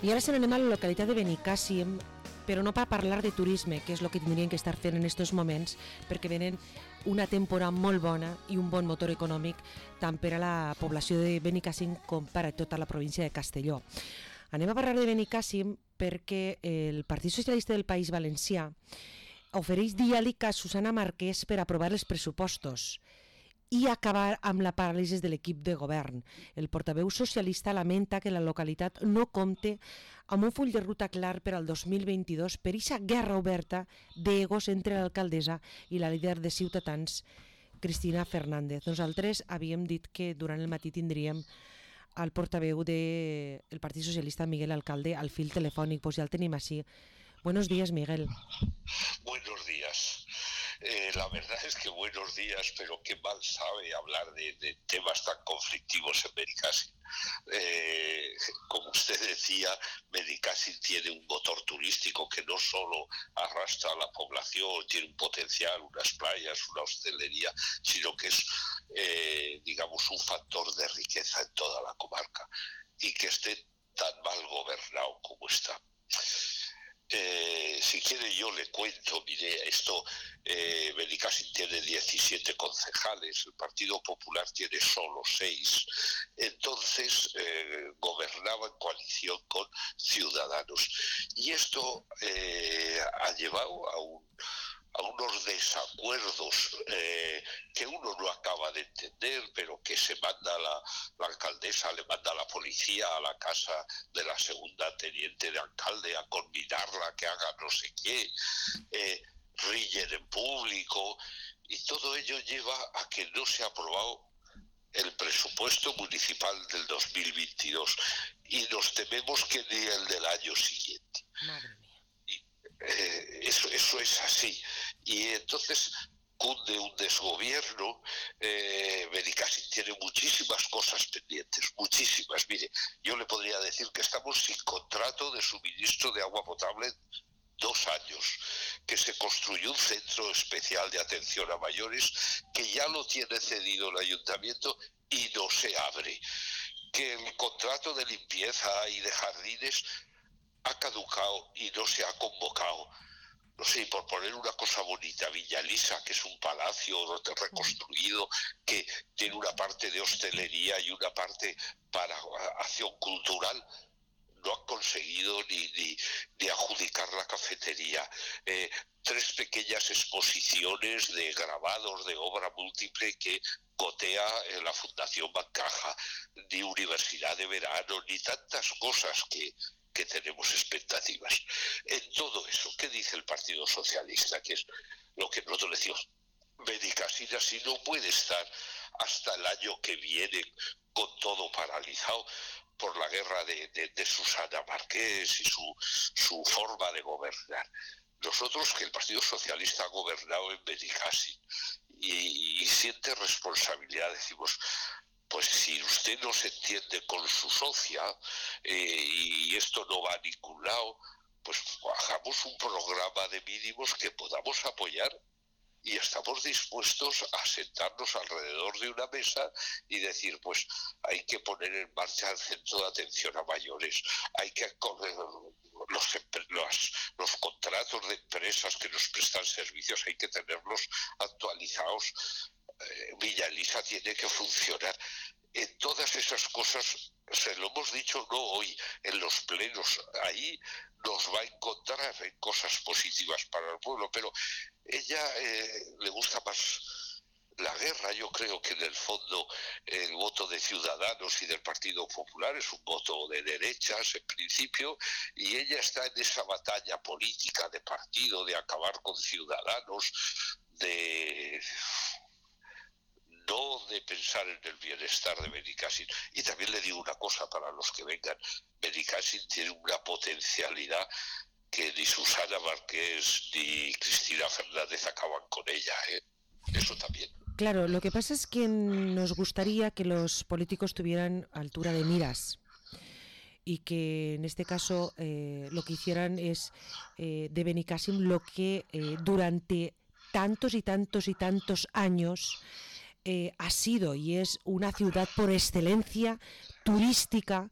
I ara se n'anem a la localitat de Benicàssim, però no per parlar de turisme, que és el que tindrien que estar fent en aquests moments, perquè venen una temporada molt bona i un bon motor econòmic tant per a la població de Benicàssim com per a tota la província de Castelló. Anem a parlar de Benicàssim perquè el Partit Socialista del País Valencià ofereix diàleg a Susana Marquès per aprovar els pressupostos i acabar amb la paràlisi de l'equip de govern. El portaveu socialista lamenta que la localitat no compte amb un full de ruta clar per al 2022 per aquesta guerra oberta d'egos entre l'alcaldessa i la líder de Ciutadans, Cristina Fernández. Nosaltres havíem dit que durant el matí tindríem el portaveu del Partit Socialista, Miguel Alcalde, al fil telefònic. Pues ja el tenim així. Buenos días, Miguel. Buenos días. La verdad es que buenos días, pero qué mal sabe hablar de temas tan conflictivos en Benicàssim. Como usted decía, Benicàssim tiene un motor turístico que no solo arrastra a la población, tiene un potencial, unas playas, una hostelería, sino que es, digamos, un factor de riqueza en toda la comarca, y que esté tan mal gobernado como está. Si quiere yo le cuento, mire, esto, Benicàssim tiene 17 concejales, el Partido Popular tiene solo 6, entonces gobernaba en coalición con Ciudadanos, y esto ha llevado a unos desacuerdos que uno no acaba de entender, pero que se manda la alcaldesa, le manda a la policía a la casa de la segunda teniente de alcalde a conminarla que haga no sé qué, ríen en público, y todo ello lleva a que no se ha aprobado el presupuesto municipal del 2022 y nos tememos que ni el del año siguiente. Madre mía. Eso es así, y entonces cunde un desgobierno. Benicàssim tiene muchísimas cosas pendientes, muchísimas. Mire, yo le podría decir que estamos sin contrato de suministro de agua potable 2 años, que se construyó un centro especial de atención a mayores que ya lo tiene cedido el ayuntamiento y no se abre, que el contrato de limpieza y de jardines ha caducado y no se ha convocado. No sé, por poner una cosa bonita, Villa Elisa, que es un palacio reconstruido, que tiene una parte de hostelería y una parte para acción cultural, no han conseguido ni adjudicar la cafetería. 3 pequeñas exposiciones de grabados de obra múltiple que gotea en la Fundación Bancaja, ni universidad de verano, ni tantas cosas que tenemos expectativas. En todo eso, ¿qué dice el Partido Socialista? Que es lo que nosotros decimos. Benicàssim así no puede estar hasta el año que viene con todo paralizado por la guerra de Susana Marquès y su forma de gobernar. Nosotros, que el Partido Socialista ha gobernado en Benicàssim y siente responsabilidad, decimos, pues si usted no se entiende con su socia y esto no va a ningún lado, pues hagamos un programa de mínimos que podamos apoyar, y estamos dispuestos a sentarnos alrededor de una mesa y decir, pues hay que poner en marcha el centro de atención a mayores, hay que los contratos de empresas que nos prestan servicios hay que tenerlos actualizados. Villa Elisa tiene que funcionar. En todas esas cosas, se lo hemos dicho no hoy, en los plenos, ahí nos va a encontrar en cosas positivas para el pueblo, pero ella le gusta más la guerra. Yo creo que en el fondo el voto de Ciudadanos y del Partido Popular es un voto de derechas en principio, y ella está en esa batalla política de partido, de acabar con Ciudadanos, no de pensar en el bienestar de Benicàssim. Y también le digo una cosa para los que vengan, Benicàssim tiene una potencialidad que ni Susana Marquès ni Cristina Fernández acaban con ella, eso también. Claro, lo que pasa es que nos gustaría que los políticos tuvieran altura de miras y que en este caso lo que hicieran es de Benicàssim lo que durante tantos y tantos y tantos años ha sido y es una ciudad por excelencia turística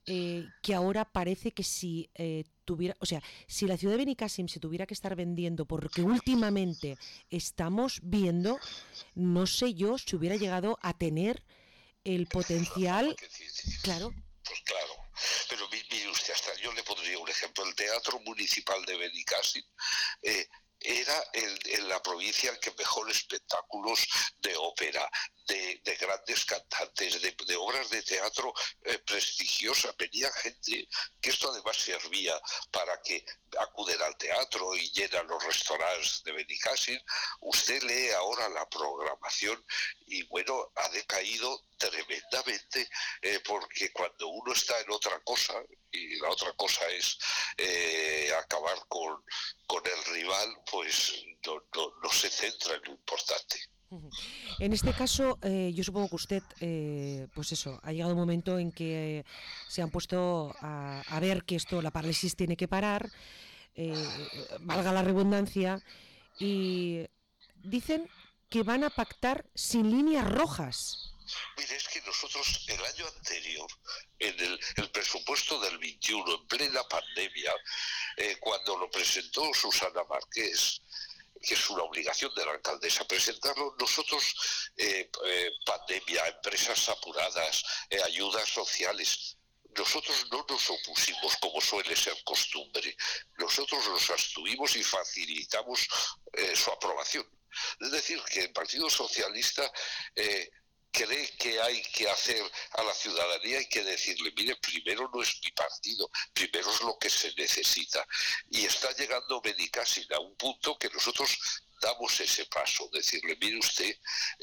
que ahora parece que si tuviera, o sea, si la ciudad de Benicàssim se tuviera que estar vendiendo, porque últimamente estamos viendo, no sé yo si hubiera llegado a tener el potencial, claro. Pues claro, pero mire usted, hasta yo le pondría un ejemplo, el Teatro Municipal de Benicàssim era en la provincia el que mejor espectáculos de ópera, de grandes cantantes, de obras de teatro prestigiosas. Venía gente, que esto además servía para que acuden al teatro y llenan los restaurantes de Benicàssim. Usted lee ahora la programación y bueno, ha decaído tremendamente, porque cuando uno está en otra cosa, y la otra cosa es acabar con el rival, pues no se centra en lo importante. En este caso, yo supongo que usted, pues eso, ha llegado un momento en que se han puesto a ver que esto, la parálisis tiene que parar, valga la redundancia, y dicen que van a pactar sin líneas rojas. Mire, es que nosotros el año anterior, en el presupuesto del 21, en plena pandemia, cuando lo presentó Susana Márquez, que es una obligación de la alcaldesa presentarlo, nosotros, pandemia, empresas apuradas, ayudas sociales, nosotros no nos opusimos como suele ser costumbre, nosotros nos abstuvimos y facilitamos su aprobación. Es decir, que el Partido Socialista cree que hay que hacer a la ciudadanía, hay que decirle, mire, primero no es mi partido, primero es lo que se necesita. Y está llegando Benicàssim a un punto que nosotros damos ese paso, decirle, mire usted,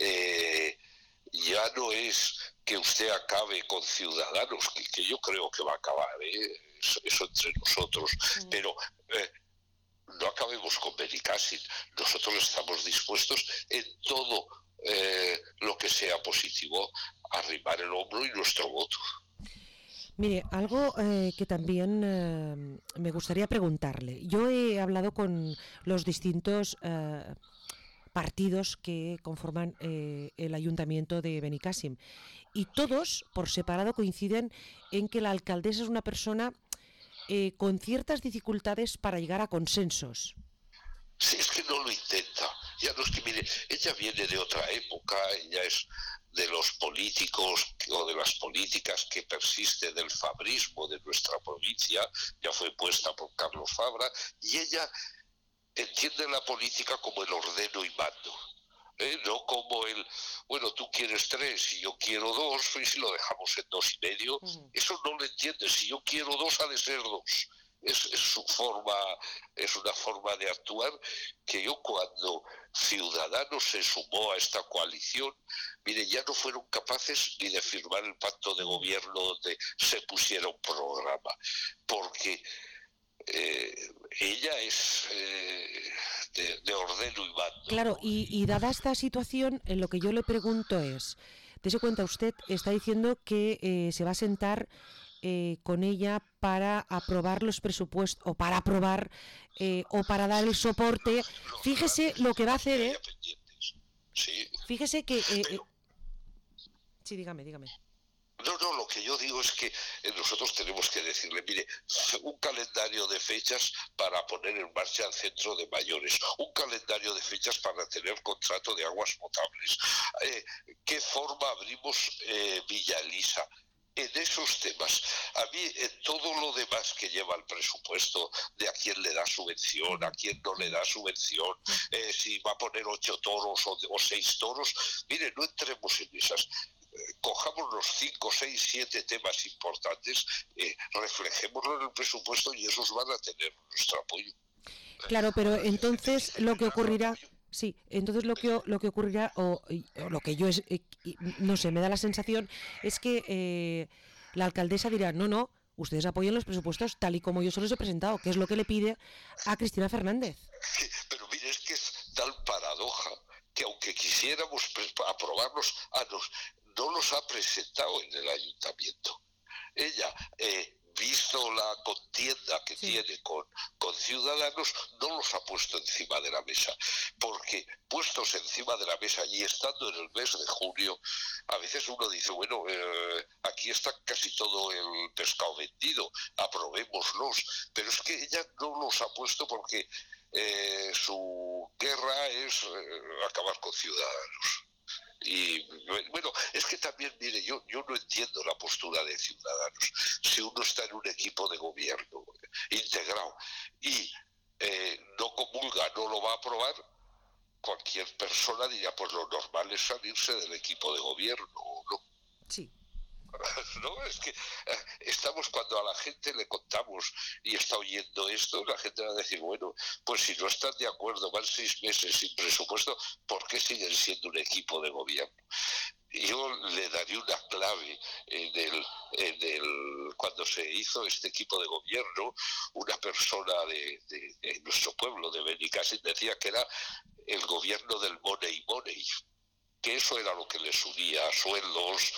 ya no es que usted acabe con Ciudadanos, que yo creo que va a acabar, eso entre nosotros, pero no acabemos con Benicàssim. Nosotros estamos dispuestos en todo lo que sea positivo, arrimar el hombro y nuestro voto. Mire, algo que también me gustaría preguntarle. Yo he hablado con los distintos partidos que conforman el ayuntamiento de Benicàssim y todos, por separado, coinciden en que la alcaldesa es una persona con ciertas dificultades para llegar a consensos. Sí, es que no lo intenta. Ya no es que, mire, ella viene de otra época, ella es de los políticos o de las políticas que persiste del fabrismo de nuestra provincia, ya fue puesta por Carlos Fabra, y ella entiende la política como el ordeno y mando. No como el, bueno, tú quieres 3 y yo quiero 2, y si lo dejamos en 2,5, eso no lo entiende. Si yo quiero 2, ha de ser 2. Es su forma, es una forma de actuar que yo, cuando Ciudadanos se sumó a esta coalición, mire, ya no fueron capaces ni de firmar el pacto de gobierno donde se pusiera un programa, porque ella es de ordeno y mando. Claro, y dada esta situación, lo que yo le pregunto es, dése cuenta, usted está diciendo que se va a sentar con ella para aprobar los presupuestos, o para aprobar, o para dar el soporte. Fíjese lo que va a hacer, Sí. Fíjese que... Sí, dígame. No, lo que yo digo es que nosotros tenemos que decirle, mire, un calendario de fechas para poner en marcha el centro de mayores, un calendario de fechas para tener contrato de aguas potables, qué forma abrimos Villa Elisa. En esos temas, a mí en todo lo demás que lleva el presupuesto, de a quién le da subvención, a quién no le da subvención, si va a poner 8 toros o 6 toros, mire, no entremos en esas. Cojamos los 5, 6, 7 temas importantes, reflejémoslo en el presupuesto y esos van a tener nuestro apoyo. Claro, pero entonces lo que ocurrirá... Sí, entonces lo que ocurrirá, o lo que yo es, no sé, me da la sensación, es que la alcaldesa dirá, no, ustedes apoyen los presupuestos tal y como yo se los he presentado, que es lo que le pide a Cristina Fernández. Pero mire, es que es tal paradoja que aunque quisiéramos aprobarlos, no los ha presentado en el ayuntamiento. Ella visto la contienda que tiene con Ciudadanos, no los ha puesto encima de la mesa, porque puestos encima de la mesa y estando en el mes de junio, a veces uno dice, bueno, aquí está casi todo el pescado vendido, aprobémoslos, pero es que ella no los ha puesto porque su guerra es acabar con Ciudadanos. Y bueno, es que también, mire, yo no entiendo la postura de Ciudadanos. Si uno está en un equipo de gobierno integrado y no comulga, no lo va a aprobar, cualquier persona diría, pues lo normal es salirse del equipo de gobierno, ¿no? Sí. No, es que estamos, cuando a la gente le contamos y está oyendo esto, la gente va a decir, bueno, pues si no están de acuerdo, van 6 meses sin presupuesto, ¿por qué siguen siendo un equipo de gobierno? Yo le daría una clave cuando se hizo este equipo de gobierno. Una persona de nuestro pueblo, de Benicàssim, decía que era el gobierno del money, que eso era lo que les unía, sueldos,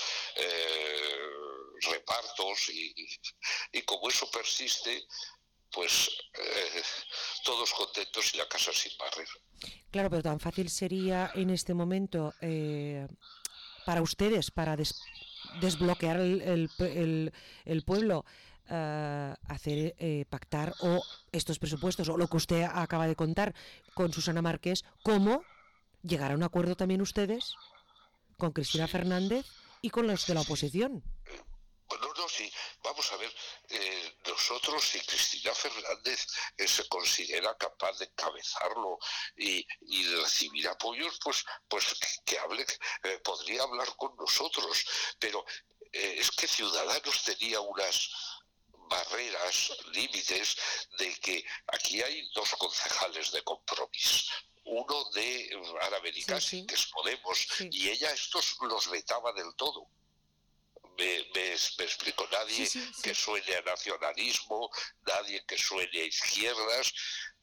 repartos, y como eso persiste, pues todos contentos y la casa sin barrer. Claro, pero tan fácil sería en este momento para ustedes, para desbloquear el pueblo, hacer pactar o estos presupuestos o lo que usted acaba de contar con Susana Márquez, como llegar a un acuerdo también ustedes con Cristina Fernández y con los de la oposición. No, sí, vamos a ver, nosotros, si Cristina Fernández se considera capaz de encabezarlo y recibir apoyos, pues que hable, podría hablar con nosotros, pero es que Ciudadanos tenía unas barreras, límites, de que aquí hay 2 concejales de Compromís, uno de Ara Benicàssim, que es Podemos, y ella estos los vetaba del todo. Me explico, nadie que suene a nacionalismo, nadie que suene a izquierdas,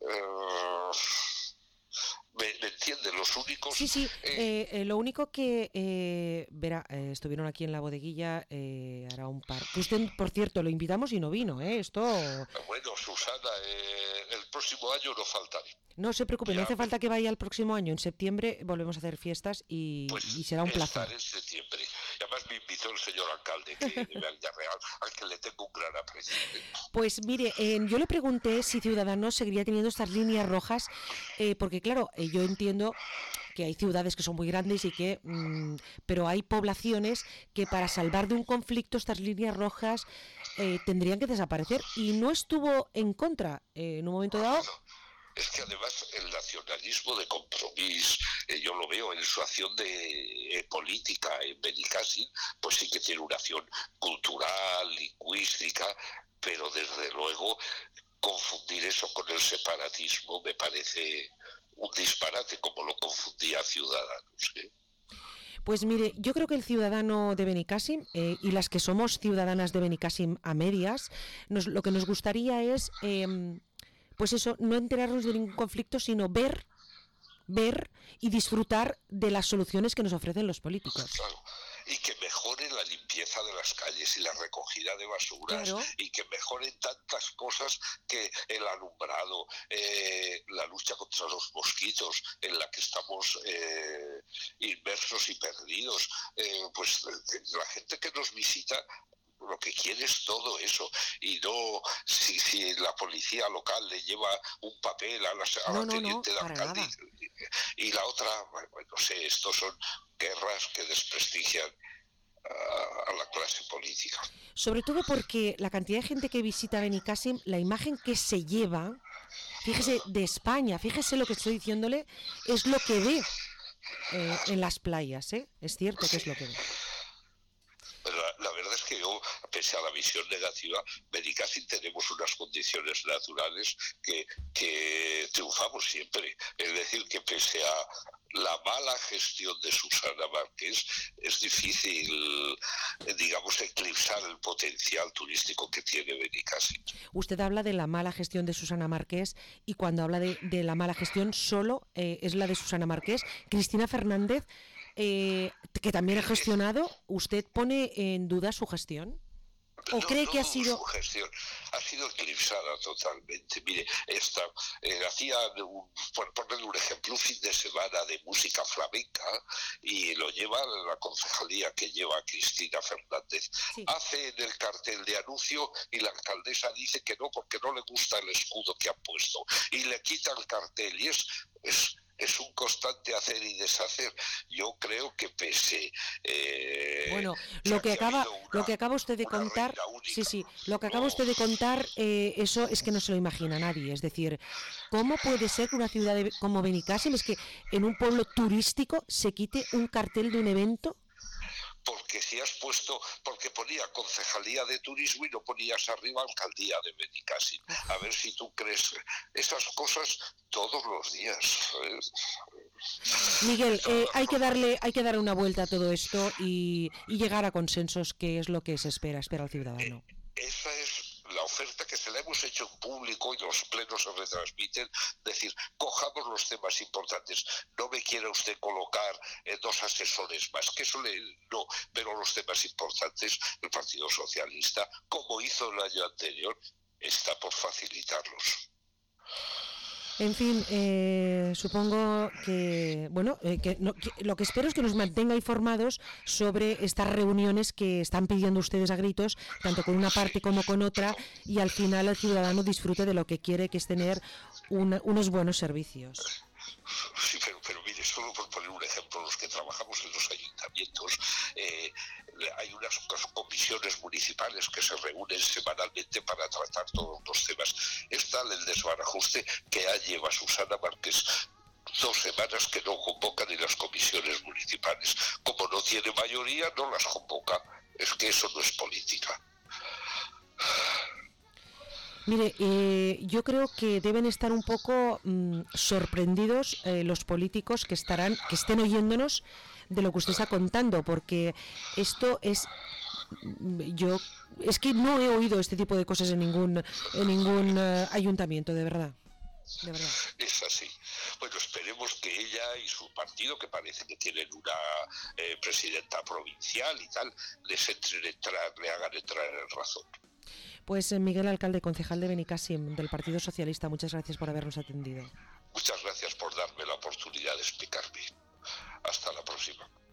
¿me entienden? Los únicos... Lo único que, verá, estuvieron aquí en la bodeguilla hará un par... Que usted, por cierto, lo invitamos y no vino, esto... Bueno, Susana, el próximo año no faltaré. No se preocupe, no hace falta que vaya el próximo año. En septiembre volvemos a hacer fiestas y será un placer. Estaré en septiembre. Y además me invitó el señor alcalde de Villarreal, al que le tengo un gran aprecio. Pues mire, yo le pregunté si Ciudadanos seguiría teniendo estas líneas rojas, porque claro, yo entiendo que hay ciudades que son muy grandes y que, pero hay poblaciones que para salvar de un conflicto estas líneas rojas tendrían que desaparecer, y no estuvo en contra en un momento dado. Es que además el nacionalismo de Compromís, yo lo veo en su acción de política en Benicàssim, pues sí que tiene una acción cultural, lingüística, pero desde luego confundir eso con el separatismo me parece un disparate, como lo confundía Ciudadanos. Pues mire, yo creo que el ciudadano de Benicàssim y las que somos ciudadanas de Benicàssim a medias, lo que nos gustaría es... pues eso, no enterarnos de ningún conflicto, sino ver y disfrutar de las soluciones que nos ofrecen los políticos. Claro. Y que mejoren la limpieza de las calles y la recogida de basuras, y que mejoren tantas cosas, que el alumbrado, la lucha contra los mosquitos, en la que estamos inmersos y perdidos, pues la gente que nos visita lo que quiere es todo eso, y no si la policía local le lleva un papel a la teniente de alcalde y la otra, bueno, no sé, estos son guerras que desprestigian a la clase política. Sobre todo porque la cantidad de gente que visita Benicàssim, la imagen que se lleva, fíjese, de España, fíjese lo que estoy diciéndole, es lo que ve en las playas, es cierto que es lo que ve. La verdad es que yo, pese a la visión negativa, Benicàssim tenemos unas condiciones naturales que triunfamos siempre. Es decir, que pese a la mala gestión de Susana Márquez, es difícil, digamos, eclipsar el potencial turístico que tiene Benicàssim. Usted habla de la mala gestión de Susana Márquez, y cuando habla de la mala gestión solo es la de Susana Márquez. Cristina Fernández, que también ha gestionado, ¿usted pone en duda su gestión? ¿O cree que ha sido...? Su gestión ha sido eclipsada totalmente. Mire, por ponerle un ejemplo, un fin de semana de música flamenca y lo lleva la concejalía que lleva Cristina Fernández. Sí. Hace en el cartel de anuncio y la alcaldesa dice que no porque no le gusta el escudo que han puesto y le quita el cartel y es un constante hacer y deshacer. Yo creo que pese... Bueno, lo que acaba usted de contar, lo que acaba usted de contar, eso es que no se lo imagina nadie. Es decir, ¿cómo puede ser que una ciudad como Benicàssim, es que en un pueblo turístico se quite un cartel de un evento? Porque porque ponía Concejalía de Turismo y no ponías arriba Alcaldía de Benicàssim. A ver si tú crees esas cosas todos los días. Miguel, hay que darle una vuelta a todo esto y llegar a consensos, que es lo que se espera el ciudadano. Esa es la oferta que se le hemos hecho en público y los plenos se retransmiten, decir, cojamos los temas importantes. No me quiera usted colocar 2 asesores más, que eso no, pero los temas importantes, el Partido Socialista, como hizo el año anterior, está por facilitarlos. En fin, supongo que, lo que espero es que nos mantenga informados sobre estas reuniones que están pidiendo ustedes a gritos, tanto con una parte como con otra, y al final el ciudadano disfrute de lo que quiere, que es tener unos buenos servicios. Sí, pero mire, solo por poner un ejemplo, los que trabajamos en los ayuntamientos, hay unas comisiones municipales que se reúnen semanalmente para tratar todos los temas. Es tal el desbarajuste que ya lleva Susana Márquez 2 semanas que no convoca ni las comisiones municipales. Como no tiene mayoría, no las convoca. Es que eso no es política. Mire, yo creo que deben estar un poco sorprendidos los políticos que estén oyéndonos de lo que usted está contando, porque esto es que no he oído este tipo de cosas en ningún ayuntamiento, de verdad. Es así. Bueno, esperemos que ella y su partido, que parece que tienen una presidenta provincial y tal, le hagan entrar en razón. Pues Miguel, alcalde, concejal de Benicàssim, del Partido Socialista, muchas gracias por habernos atendido. Muchas gracias por darme la oportunidad de explicarme. Hasta la próxima.